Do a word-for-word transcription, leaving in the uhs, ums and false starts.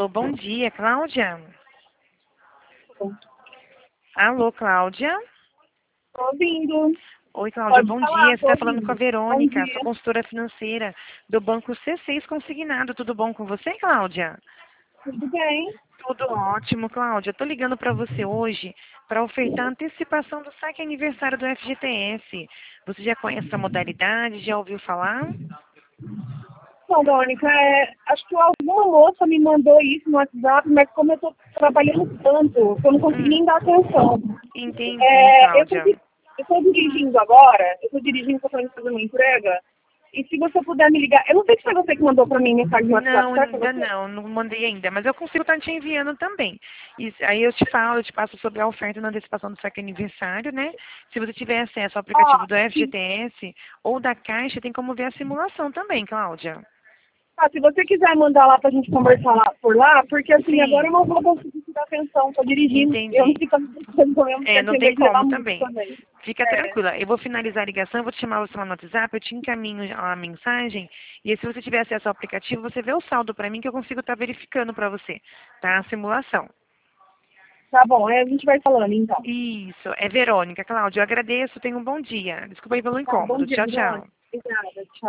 Alô, bom dia, Cláudia? Alô, Cláudia? Tô ouvindo. Oi, Cláudia, Pode bom falar, dia. Você tô está falando com a ouvindo. Bom Verônica, sou dia. consultora financeira do Banco C seis Consignado. Tudo bom com você, Cláudia? Tudo bem? Tudo ótimo, Cláudia. Estou ligando para você hoje para ofertar antecipação do saque aniversário do F G T S. Você já conhece essa modalidade? Já ouviu falar? Bom, Mônica, é, acho que alguma moça me mandou isso no WhatsApp, mas como eu tô trabalhando tanto, eu não consegui Hum, nem dar atenção. entendi, É, eu tô, Cláudia. di- eu tô dirigindo agora, eu tô dirigindo, tô fazendo fazer uma entrega, e se você puder me ligar, eu não sei se foi você que mandou pra mim mensagem no WhatsApp, Não, será que foi ainda você? não, não mandei ainda, mas eu consigo estar te enviando também. E aí eu te falo, eu te passo sobre a oferta na antecipação do saque aniversário, né? Se você tiver acesso ao aplicativo Ah, do se, F G T S ou da Caixa, tem como ver a simulação também, Cláudia. ah, se você quiser mandar lá pra gente conversar lá, por lá, porque assim, agora eu Sim, não vou conseguir te dar atenção, tô dirigindo, eu não entendi. fico prestando ao mesmo É, tempo, não tem tem que levar como muito também. também. Fica É. tranquila. Eu vou finalizar a ligação, eu vou te chamar você lá no WhatsApp, eu te encaminho a mensagem. E aí, se você tiver acesso ao aplicativo, você vê o saldo para mim que eu consigo estar verificando para você, tá? A simulação. Tá bom, aí a gente vai falando então. Isso, é Verônica. Cláudia, eu agradeço, tenha um bom dia. Desculpa aí pelo Tá, bom incômodo. dia, Tchau, Bruno. tchau. Obrigada, tchau.